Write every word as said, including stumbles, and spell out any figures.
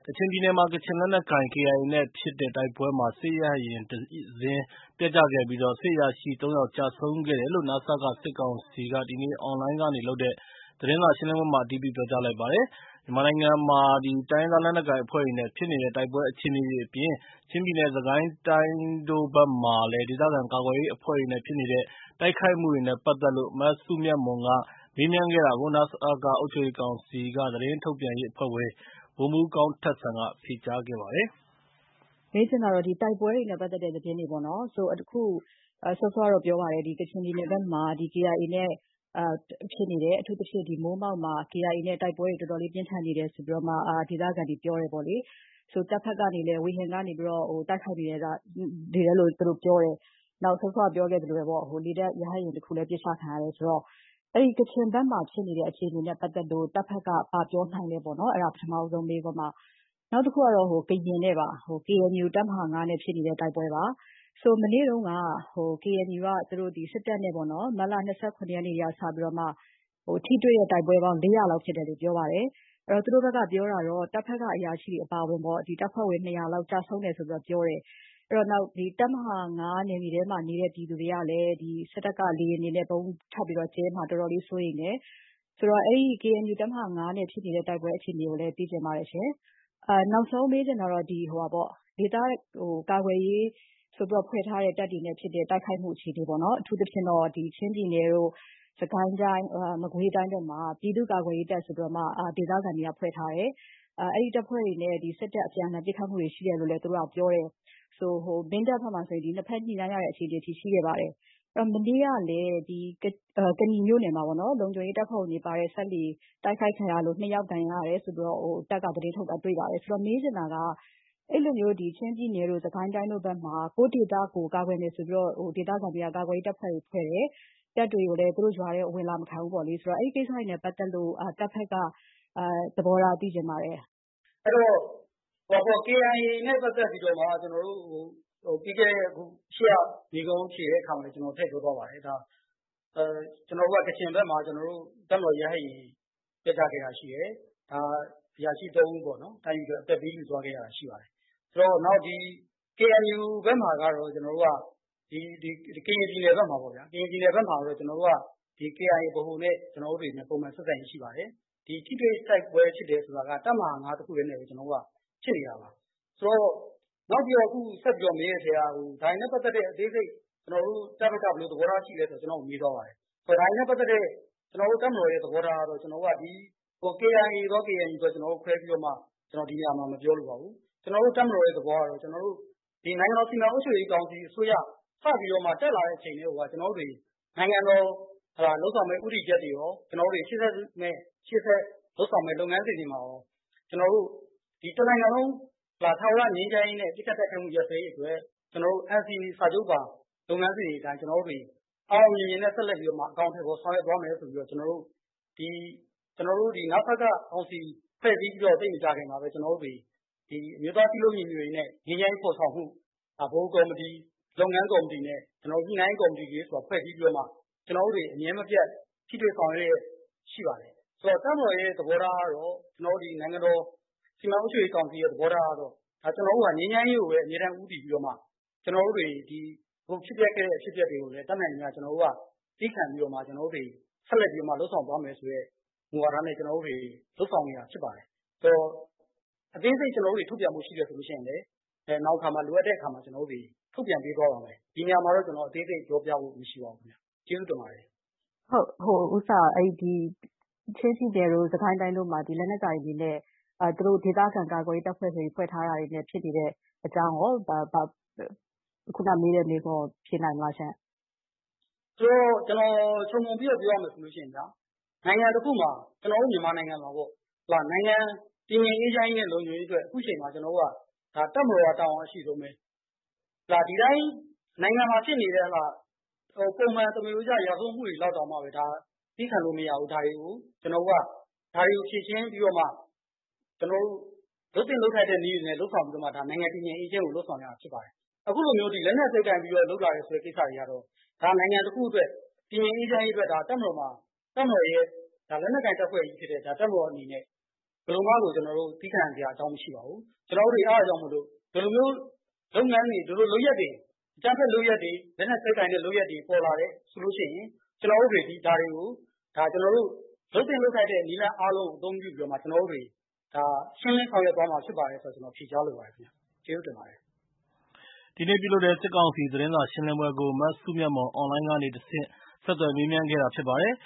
ကချင်ပြည်နယ်မှာ ကချင်လက်နက်ကိုင် ကေအိုင်အေ နဲ့ ဖြစ်တဲ့တိုက်ပွဲမှာ စစ်ရဟတ်ယာဉ်တစ်စင်းပျက်ကျခဲ့ပြီး စစ်အရာရှိ သုံးယောက်ကျဆုံးခဲ့တယ်လို့ နစက စစ်ကောင်စီက ဒီနေ့ အွန်လိုင်းကနေလုပ်တဲ့ သတင်းစာရှင်းလင်းပွဲမှာ အတည်ပြုပြောကြားလိုက်ပါတယ်။ မြန်မာနိုင်ငံမှာ တိုင်းရင်းသားလက်နက်ကိုင်အဖွဲ့တွေနဲ့ ဖြစ်နေတဲ့ တိုက်ပွဲအခြေအနေတွေအပြင် ချင်းပြည်နယ် စစ်ကိုင်းတိုင်းတို့ဘက်မှာလည်း ဒေသခံကာကွယ်ရေးအဖွဲ့တွေနဲ့ ဖြစ်နေတဲ့ တိုက်ခိုက်မှုတွေနဲ့ ပတ်သက်လို့ မစုမြတ်မွန်က မေးမြန်းခဲ့တာကို နစက အုပ်ချုပ်ရေးကောင်စီက သတင်းထုတ်ပြန်ရေးအဖွဲ့ဝင် ဗိုလ်မှူးကောင်းထက်စံက ဖြေကြားခဲ့ပါတယ်။ မေးချင်တာတော့ ဒီတိုက်ပွဲတွေနဲ့ ပတ်သက်တဲ့သတင်းတွေပေါ့နော်။ ဆိုအခုစောစောကတော့ပြောပါတယ်။ ဒီကချင်ပြည်နယ်ဘက်မှာ ဒီ ကေအိုင်အေ နဲ့ဖြစ်နေတယ်။ အထူးသဖြင့် ဒီမိုးမောက်မှာ ကေအိုင်အေ နဲ့တိုက်ပွဲတွေတော်တော်လေးပြင်းထန်နေတယ်ဆိုပြီးတော့မှ ဒေသခံတွေပြောတယ်ပေါ့လေ။ ဆိုတပ်ဖက်ကနေလည်း ဝေဟင်ကနေပြီးတော့ တိုက်ခိုက်နေတယ်လို့သူတို့ပြောတယ်။ နောက်စောစောကပြောခဲ့သလိုပဲပေါ့။ လေတပ်ရဟတ်ယာဉ်တစ်ခုလည်းပစ်ချခံရတယ်ဆိုတော့ အဲ့ဒီကချင်ဘက်မှာဖြစ်နေတဲ့အခြေအနေနဲ့ပတ်သက်လို့ တပ်ဖက်က ဘာပြောနိုင်လဲပေါ့နော်။ အဲ့ဒါပထမဆုံးမေးခွန်းပါ။ နောက်တစ်ခုကတော့ ကရင်နဲ့ပါ။ ကေအန်ယူ တပ်မဟာ ၅ နဲ့ဖြစ်နေတဲ့တိုက်ပွဲပါ။ ဆိုမနေ့တုန်းက ကေအန်ယူက သူတို့ဒီစစ်တပ်နဲ့ပေါ့နော် မတ်လ ၂၇ ရက်နေ့ကစပြီးတော့မှ ထိတွေ့တဲ့တိုက်ပွဲပေါင်း ၄၀၀ လောက်ဖြစ်တယ်လို့ပြောပါတယ်။ အဲ့တော့သူတို့ဘက်ကပြောတာတော့ တပ်ဖက်ကအရာရှိတွေအပါအဝင်ပေါ့။ ဒီတပ်ဖွဲ့ဝင် ၂၀၀ လောက်ကျဆုံးတယ်ဆိုပြီးတော့ပြောတယ်။ အဲ့တော့နောက်ဒီတပ်မဟာ ၅ နယ်မြေထဲမှာနေတဲ့ပြည်သူတွေကလည်း ဒီစစ်တပ်ကလေယာဉ်တွေနဲ့ဗုံးထပ်ပြီးတော့ကြဲမှာတော်တော်လေးစိုးရိမ်တယ်။ ဆိုတော့အဲ့ဒီ ကေအန်ယူ တပ်မဟာ ၅ နဲ့ဖြစ်နေတဲ့တိုက်ပွဲအခြေအနေကိုလည်းသိချင်ပါတယ်ရှင်။ အာနောက်ဆုံးမေးချင်တာတော့ဒီဟိုပါပေါ့။ ဒေသကာကွယ်ရေးဆိုပြီးတော့ဖွဲ့ထားတဲ့တပ်တွေနဲ့ဖြစ်တဲ့တိုက်ခိုက်မှုအခြေအနေပေါ့နော်။ အထူးသဖြင့်တော့ဒီချင်းပြည်နယ်တို့ စစ်ကိုင်းတိုင်း၊ မကွေးတိုင်းတို့မှာ ပြည်သူ့ကာကွယ်ရေးတပ်ဆိုပြီးတော့မှ ဒေသခံတွေကဖွဲ့ထားတယ်။ အဲ့ဒီတပ်ဖွဲ့တွေနဲ့ဒီစစ်တပ်အပြန်အလှန်ပစ်ခတ်မှုတွေရှိတယ်လို့လည်းသူတို့ကပြောတယ်။ ဆိုမင်းတပ်ဘက်မှာဆိုရင် ဒီနှစ်ဖက်ညှိနှိုင်းရတဲ့အခြေအနေအထိရှိခဲ့ပါတယ်။ အဲ့တော့မနေ့ကလည်းဒီကနီမြို့နယ်မှာပေါ့နော်။ လုံခြုံရေးတပ်ဖွဲ့ဝင်တွေပါတဲ့စက်လှေတိုက်ခိုက်ခံရလို့ နှစ်ယောက်ဒဏ်ရာရတယ်ဆိုပြီးတော့တပ်ကသတင်းထုတ်တာတွေ့ပါတယ်။ ဆိုတော့မေးချင်တာက အဲ့လိုမျိုးဒီချင်းပြည်နယ်တို့ စစ်ကိုင်းတိုင်းတို့ဘက်မှာ ကိုယ့်ဒေသကိုကာကွယ်မယ်ဆိုပြီးတော့ ဒေသခံတွေကကာကွယ်ရေးတပ်ဖွဲ့တွေဖွဲ့တယ်။ တပ်တွေကိုလည်းသူတို့ရွာထဲဝင်လာမခံဘူးပေါ့လေ။ ဆိုတော့အဲ့ဒီကိစ္စတွေနဲ့ပတ်သက်လို့ တပ်ဖက်က သဘောထားသိချင်ပါတယ်။ အဲ့တော့ဟိုပေါ့ ကေအိုင်အေ နဲ့ပတ်သက်ပြီးတော့မှကျွန်တော်တို့ဟိုပြီးခဲ့တဲ့အခုရှေ့ကဒီကုန်းဖြေတဲ့အခါမှာကျွန်တော်ထည့်ပြောသွားပါတယ်။ဒါအဲကျွန်တော်တို့ကကချင်ဘက်မှာကျွန်တော်တို့တပ်မတော်ရဟတ်ယာဉ်ပျက်ကျခဲ့တာရှိတယ်။ဒါအရာရှိသုံးဦးပေါ့နော်။တိုင်းပြည်အတွက်အသက်ပေးလှူသွားခဲ့ရတာရှိပါတယ်။ဆိုတော့နောက်ဒီ ကေအန်ယူ ဘက်မှာကတော့ကျွန်တော်တို့ကဒီဒီကရင်ပြည်နယ်ဘက်မှာပေါ့ဗျာ။ကရင်ပြည်နယ်ဘက်မှာတော့ကျွန်တော်တို့ကဒီ ကေအိုင်အေ ဗဟိုနဲ့ကျွန်တော်တို့တွေနဲ့ပုံမှန်ဆက်ဆံရေးရှိပါတယ်။ဒီထိတွေ့တိုက်ပွဲဖြစ်တယ်ဆိုတာကတပ်မဟာ ၅ တစ်ခုတည်းနဲ့ပဲကျွန်တော်တို့ကဖြစ်နေတာပါ။ဆိုတော့နောက်ပြီးတော့အခုဆက်ပြီးတော့မေးတဲ့ထဲကဟိုဒါနဲ့ပတ်သက်တဲ့အသေးစိတ်ကျွန်တော်တို့တပ်ဘက်ကဘယ်လိုသဘောထားရှိလဲဆိုတော့ကျွန်တော်မေးသွားပါတယ်။ဆိုတော့ဒါနဲ့ပတ်သက်တဲ့ကျွန်တော်တို့တပ်မတော်ရဲ့သဘောထားကတော့ကျွန်တော်တို့ကဒီဟို ကေအိုင်အေ ရော ကေအန်ယူရောကျွန်တော်တို့ခွဲပြီးတော့မှကျွန်တော်ဒီနေရာမှာမပြောလိုပါဘူး။ကျွန်တော်တို့တပ်မတော်ရဲ့သဘောကတော့ကျွန်တော်တို့ဒီနိုင်ငံတော်စီမံအုပ်ချုပ်ရေးကောင်စီအစိုးရစပြီးတော့မှတက်လာတဲ့အချိန်လေးကိုကကျွန်တော်တို့တွေနိုင်ငံတော်ဟလာလုံဆောင်မဲ့ဥပဒေချက်တွေရောကျွန်တော်တို့တွေရှေ့ဆက်မဲ့ရှေ့ဆက်လုံဆောင်မဲ့လုပ်ငန်းစဉ်တွေမှာရောကျွန်တော်တို့ဒီတနိုင်ငံလုံးဟလာထာဝရငြိမ်းချမ်းရေးနဲ့ပြည်ထက်တိုက်ခိုက်မှုရပ်စဲရေးအတွက်ကျွန်တော်တို့ အန်စီစီ စာချုပ်ပါလုပ်ငန်းစဉ်တွေအတိုင်းကျွန်တော်တို့တွေအောင်အောင်မြင်မြင်နဲ့ဆက်လက်ပြီးတော့မှအကောင့်ထဲပေါ်ဆောင်ရွက်သွားမယ်ဆိုပြီးတော့ကျွန်တော်တို့ဒီကျွန်တော်တို့ဒီနစကကောင်စီဖွဲ့စည်းပြီးတော့သိမကြခင်ပါပဲကျွန်တော်တို့တွေဒီအမျိုးသားစည်းလုံးညီညွတ်ရေးနဲ့ငြိမ်းချမ်းရေးဖော်ဆောင်မှုဗဟိုကော်မတီလုပ်ငန်းကော်မတီနဲ့ကျွန်တော်တို့ညှိနှိုင်းကော်မတီတွေဆိုတာဖွဲ့စည်းပြီးတော့မှကျွန်တော်တို့တွေအမြဲမပြတ်ထိတွေ့ဆောင်ရွက်ရှိပါတယ်ဆိုတော့တပ်မတော်ရဲ့သဘောထားကတော့ကျွန်တော်တို့ဒီနိုင်ငံတော်စီမံအုပ်ချုပ်ရေးကောင်စီရဲ့သဘောထားကတော့ဒါကျွန်တော်တို့ကငြိမ်းချမ်းရေးကိုပဲအမြဲတမ်းဦးတည်ပြီးတော့မှကျွန်တော်တို့တွေဒီဟိုဖြစ်ပျက်ခဲ့တဲ့အဖြစ်အပျက်တွေကိုလည်းတတ်နိုင်ကြကျွန်တော်တို့ကသိခံပြီးတော့မှကျွန်တော်တို့တွေဆက်လက်ပြီးတော့မှလှုပ်ဆောင်သွားမယ်ဆိုရဲမူဝါဒနဲ့ကျွန်တော်တို့တွေလှုပ်ဆောင်နေတာဖြစ်ပါတယ်ဆိုတော့အသေးစိတ်ကျွန်တော်တို့တွေထုတ်ပြန်မှုရှိတယ်ဆိုလို့ရှိရင်လည်းအဲနောက်ခါမှာလိုအပ်တဲ့အခါမှာကျွန်တော်တို့တွေထုတ်ပြန်ပေးသွားပါမယ်ဒီနေရာမှာတော့ကျွန်တော်အသေးစိတ်ပြောပြဖို့မရှိပါဘူးခင်ဗျကျေးဇူးတင်ပါတယ်ဟုတ်ဟိုဥစ္စာအဲ့ဒီချင်းပြည်နယ်တို့စကိုင်းတိုင်းတို့မှာဒီလက်နက်ကိုင်တွေနဲ့အဲသူတို့ဒေသခံကာကွယ်ရေးတပ်ဖွဲ့တွေဖွဲ့ထားတာတွေနဲ့ဖြစ်နေတဲ့အကြောင်းရောဘာဘာခုနမေးတဲ့မေးခွန်းဖြေနိုင်မလားရှင့်ဆိုတော့ကျွန်တော်ခြုံငုံပြီးတော့ပြောရမယ်ဆိုလို့ရှိရင်ဗျာနိုင်ငံတစ်ခုမှာကျွန်တော်တို့မြန်မာနိုင်ငံမှာပေါ့ဟာနိုင်ငံတည်ငြိမ်အေးချမ်းရေးနဲ့လုံခြုံရေးအတွက်အခုချိန်မှာကျွန်တော်တို့ကဒါတပ်မတော်ကတာဝန်အရှိဆုံးပဲဒါဒီတိုင်းနိုင်ငံမှာဖြစ်နေတဲ့ဟာဟိုပုံမှန်သမီးတို့ကြရာဇဝမှုတွေလောက်တောင်မှပဲဒါသိခံလို့မရဘူးဒါတွေကိုကျွန်တော်ကဒါတွေကိုဖြည့်ရှင်းပြီးတော့မှကျွန်တော်တို့လုပ်တင်လုပ်ထိုက်တဲ့နည်းတွေနဲ့လုပ်ဆောင်ပြီးတော့မှဒါနိုင်ငံတည်ငြိမ်အေးချမ်းကိုလုပ်ဆောင်ရတာဖြစ်ပါတယ်အခုလိုမျိုးဒီလက်နက်စိတ်ကံပြီးတော့လုပ်လာတဲ့ဆိုတဲ့ကိစ္စတွေကတော့ဒါနိုင်ငံတစ်ခုအတွက်တည်ငြိမ်အေးချမ်းရေးအတွက်ဒါတပ်မတော်မှာတပ်မတော်ရဲ့ဒါလက်နက်ကင်တပ်ဖွဲ့ကြီးဖြစ်တဲ့ဒါတပ်မတော်အနေနဲ့ဘယ်လိုမှကိုကျွန်တော်တို့သီးခံစရာအကြောင်းမရှိပါဘူးကျွန်တော်တို့အားအကြောင်းမလို့ဒီလိုမျိုးလုပ်ငန်းတွေဒီလိုလုပ်ရက်တွေအကြမ်းဖက်လုပ်ရက်တွေလက်နက်စိတ်ကိုင်တဲ့လုပ်ရက်တွေပေါ်လာတဲ့ဆိုလို့ရှိရင်ကျွန်တော်တို့တွေဒီဒါတွေကိုဒါကျွန်တော်တို့လုပ်တင်လုပ်ခိုက်တဲ့နီလန်းအားလုံးကိုအသုံးပြုပြီးတော့မှကျွန်တော်တို့တွေဒါရှင်းလင်းဆောင်ရွက်သွားမှာဖြစ်ပါတယ်ဆိုတော့ကျွန်တော်ဖြေကြားလိုပါတယ်ခင်ဗျကျေးဇူးတင်ပါတယ်ဒီနေ့ပြုလုပ်တဲ့စစ်ကောင်စီသတင်းစာရှင်းလင်းပွဲကိုမဆုမြတ်မော်အွန်လိုင်းကနေတဆင့်ဆက်သွယ်မေးမြန်းခဲ့တာဖြစ်ပါတယ်